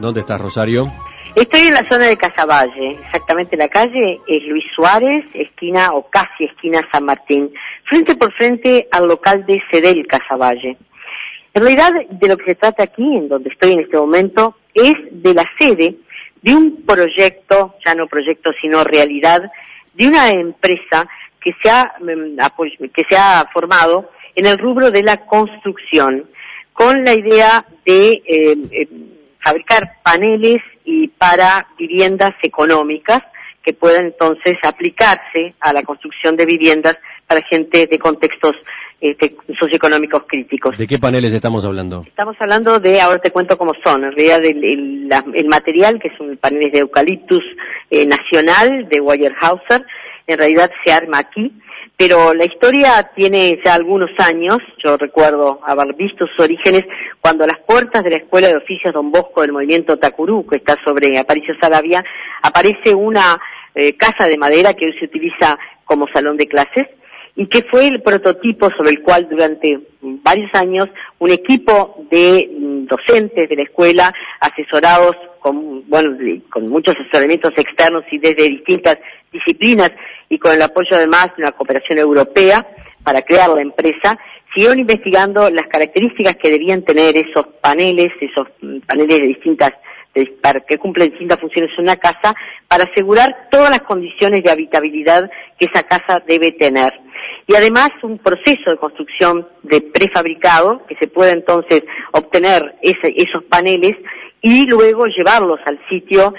¿Dónde estás, Rosario? Estoy en la zona de Casaballe, exactamente la calle es Luis Suárez, esquina o casi esquina San Martín, frente por frente al local de Cedel Casaballe. En realidad, de lo que se trata aquí, en donde estoy en este momento, es de la sede de un proyecto, ya no proyecto sino realidad, de una empresa que se ha formado en el rubro de la construcción, con la idea de fabricar paneles y para viviendas económicas que puedan entonces aplicarse a la construcción de viviendas para gente de contextos socioeconómicos críticos. ¿De qué paneles estamos hablando? Estamos hablando de, ahora te cuento cómo son, en realidad el material, que son paneles de eucaliptus nacional, de Weyerhaeuser, en realidad se arma aquí, pero la historia tiene ya algunos años. Yo recuerdo haber visto sus orígenes cuando a las puertas de la Escuela de Oficios Don Bosco del movimiento Tacurú, que está sobre Aparicio Saravia, aparece una casa de madera que hoy se utiliza como salón de clases, y que fue el prototipo sobre el cual durante varios años un equipo de docentes de la escuela, asesorados con muchos asesoramientos externos y desde distintas disciplinas y con el apoyo además de una cooperación europea para crear la empresa, siguieron investigando las características que debían tener esos paneles de distintas, para que cumplen distintas funciones en una casa, para asegurar todas las condiciones de habitabilidad que esa casa debe tener. Y además un proceso de construcción de prefabricado, que se pueda entonces obtener esos paneles y luego llevarlos al sitio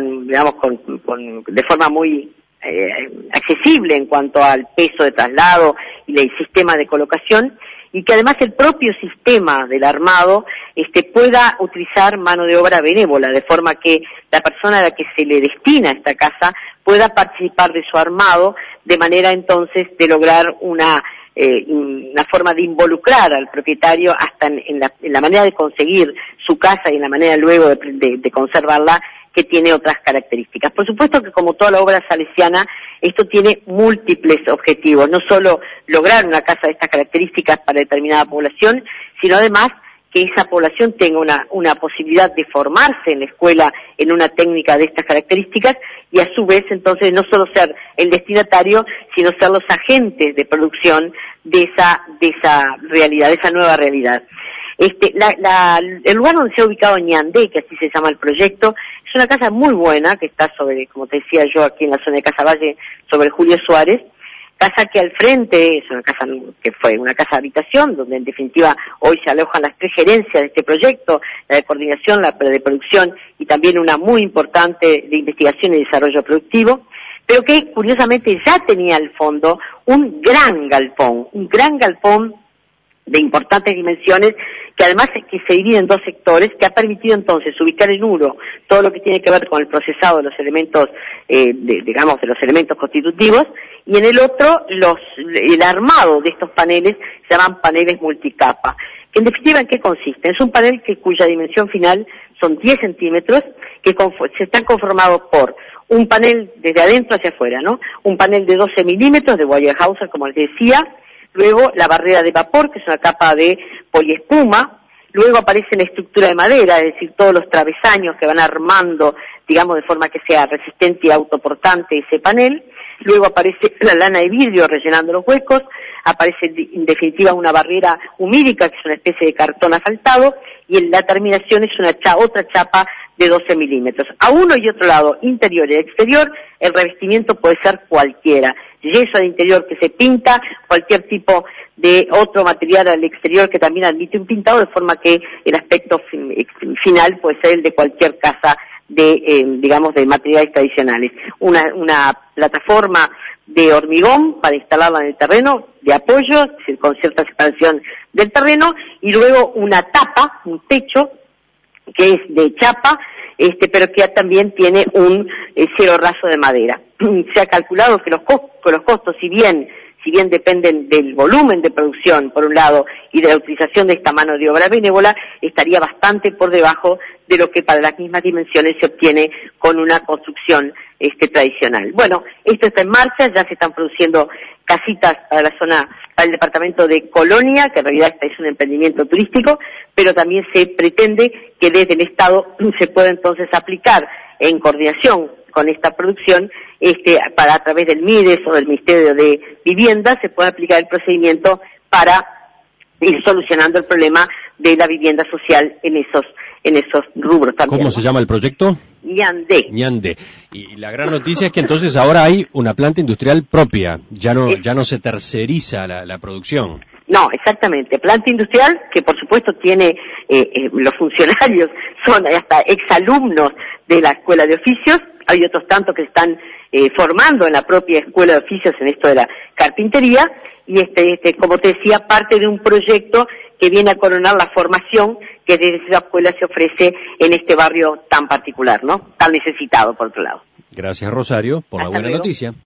de forma muy accesible en cuanto al peso de traslado y el sistema de colocación, y que además el propio sistema del armado pueda utilizar mano de obra benévola, de forma que la persona a la que se le destina esta casa pueda participar de su armado, de manera entonces de lograr una forma de involucrar al propietario hasta en la manera de conseguir su casa y en la manera luego de conservarla, que tiene otras características. Por supuesto que como toda la obra salesiana, esto tiene múltiples objetivos, no solo lograr una casa de estas características para determinada población, sino además que esa población tenga una posibilidad de formarse en la escuela en una técnica de estas características y a su vez entonces no solo ser el destinatario, sino ser los agentes de producción de esa realidad, de esa nueva realidad. El lugar donde se ha ubicado Ñandé, que así se llama el proyecto, es una casa muy buena que está sobre, como te decía yo, aquí en la zona de Casaballe, sobre Julio Suárez, casa que al frente es una casa que fue una casa de habitación, donde en definitiva hoy se alojan las tres gerencias de este proyecto, la de coordinación, la de producción y también una muy importante de investigación y desarrollo productivo, pero que curiosamente ya tenía al fondo un gran galpón de importantes dimensiones, que además que se divide en dos sectores, que ha permitido entonces ubicar en uno todo lo que tiene que ver con el procesado de los elementos, de los elementos constitutivos, y en el otro el armado de estos paneles se llaman paneles multicapa. Que en definitiva, ¿en qué consiste? Es un panel cuya dimensión final son 10 centímetros, que se están conformados por un panel desde adentro hacia afuera, ¿no? Un panel de 12 milímetros de Weyerhaeuser, como les decía. Luego la barrera de vapor, que es una capa de poliespuma. Luego aparece la estructura de madera, es decir, todos los travesaños que van armando, digamos, de forma que sea resistente y autoportante ese panel. Luego aparece la lana de vidrio rellenando los huecos. Aparece en definitiva una barrera humídica, que es una especie de cartón asfaltado, y en la terminación es otra chapa de 12 milímetros. A uno y otro lado, interior y exterior, el revestimiento puede ser cualquiera. Yeso al interior que se pinta, cualquier tipo de otro material al exterior que también admite un pintado, de forma que el aspecto final puede ser el de cualquier casa de materiales tradicionales. Una plataforma de hormigón para instalarla en el terreno, de apoyo, con cierta expansión del terreno, y luego una tapa, un techo, que es de chapa, pero que también tiene un cielo raso de madera. Se ha calculado que los costos, si bien si bien dependen del volumen de producción, por un lado, y de la utilización de esta mano de obra benévola, estaría bastante por debajo de lo que para las mismas dimensiones se obtiene con una construcción tradicional. Bueno, esto está en marcha, ya se están produciendo casitas para la zona, para el departamento de Colonia, que en realidad este es un emprendimiento turístico, pero también se pretende que desde el Estado se pueda entonces aplicar en coordinación con esta producción, para a través del MIDES o del Ministerio de Vivienda, se pueda aplicar el procedimiento para ir solucionando el problema de la vivienda social en esos rubros también. ¿Cómo se llama el proyecto? Ñandé. Y la gran noticia es que entonces ahora hay una planta industrial propia, ya no se terceriza la producción. No, exactamente. Planta industrial que por supuesto tiene, los funcionarios son hasta exalumnos de la Escuela de Oficios, hay otros tantos que están formando en la propia Escuela de Oficios en esto de la carpintería, y como te decía, parte de un proyecto que viene a coronar la formación que desde esa escuela se ofrece en este barrio tan particular, ¿no? Tan necesitado, por otro lado. Gracias, Rosario, por la buena noticia.